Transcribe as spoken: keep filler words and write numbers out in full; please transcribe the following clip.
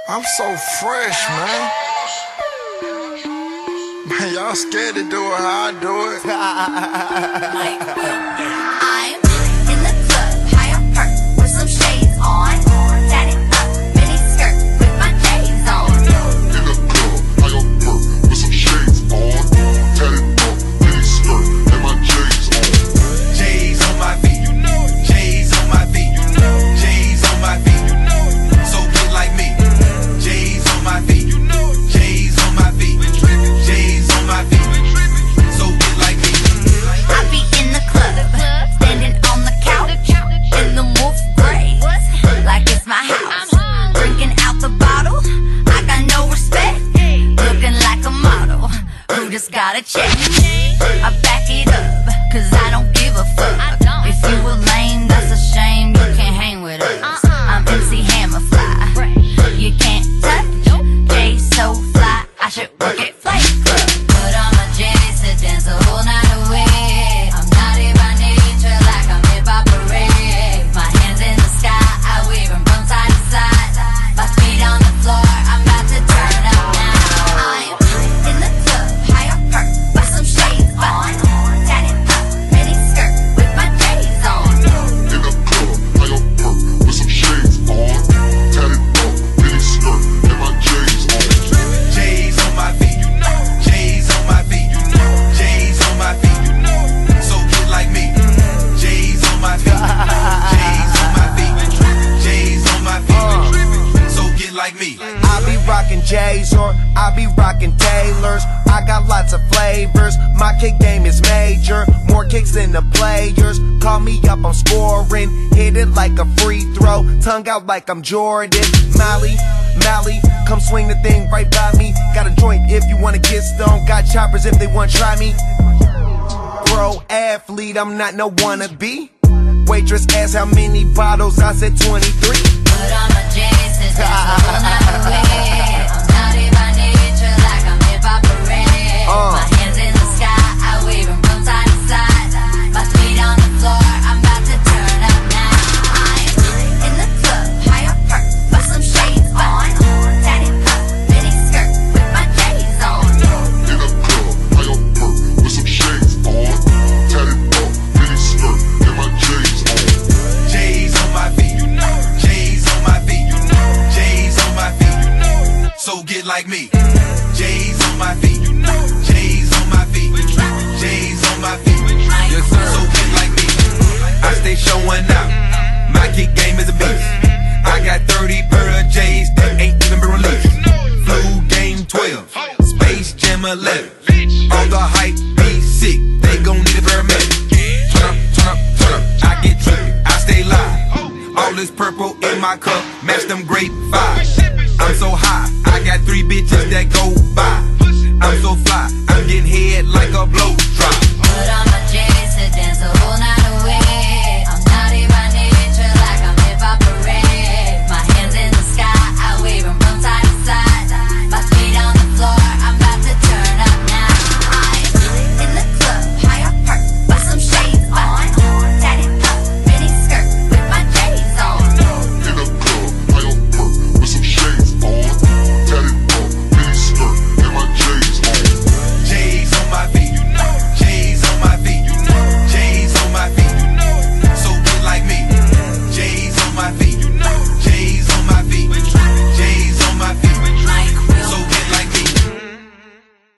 I'm so fresh, man. Man, y'all scared to do it how I do it. I'm in the club, high on perk, with some shades on. Tatted up, mini skirt, with my J's on. In the club, high on perk, with some shades on. Tatted up, mini skirt, and my J's on. J's on my feet, you know it. J's on my feet, you know it. J's on my feet, you know it. So get like me. J's on my feet, you know it. J's on my feet. J's on my feet. So get like me. I be in the club, standing on the couch, in the wolf gray, like it's my house. Drinking out the bottle, I got no respect. Looking like a model, who just got a check. I back it up, cause I don't give a fuck. If you were lame, that's a shame, you can't hang with us. I'm M C Hammer Fly, you can't touch. Jay so fly, I should work at Flight Club. Put on my J's to dance the whole night away. I'm naughty by nature, like I'm hip-hop parade. My hands in the sky, I wave them from side to side. My feet on the floor, I'm about to turn up now. I'm in the club, high on perk, with some shades on. Tatted up, mini skirt, with my J's on. In the club, high on perk, with some shades on. Tatted up, mini skirt, and my J's on. J's on my feet, you know it. J's on my feet, you know it. J's on my feet, you know it. So get like me. J's on my feet. J's on my feet. J's on my feet. So get like me. I be rockin' J's or I be rockin' Taylors. I got lots of flavors. My kick game is major. More kicks than the players. Call me up, I'm scoring. Hit it like a free throw. Tongue out like I'm Jordan. Mally, Mally, come swing the thing right by me. Got a joint if you wanna get stoned. Got choppers if they wanna try me. Pro athlete, I'm not no wannabe. Waitress asked how many bottles, I said twenty-three. Put on my J's to dance the whole night away. I'm naughty by nature, like I'm hip-hop parade. Uh. My hands in the sky, I wave them from side to side. My feet on the floor, I'm about to turn up now. I'm in the club, high on perk, with some shades on. Tatted up, mini skirt, with my J's on. In the club, high on perk, with some shades on. Tatted up, mini skirt, and my J's on. J's on my feet, you know it. J's on my feet, you know it. J's on my feet, you know it. So get like me. J's on my feet, you know it. J's on my feet. J's on my feet. Yes, sir. So get like me. I stay showing out. My kick game is a beast. I got thirty pair of J's that ain't even been released. Flu game twelve, Space Jam eleven. All the hype be sick, they gon' need a paramedic. Turn up, turn up, turn up. I get trippy, I stay live. All this purple in my cup, match them grape vibes. I'm so high, I got three bitches that go by. I'm so fly, I'm getting head like a blow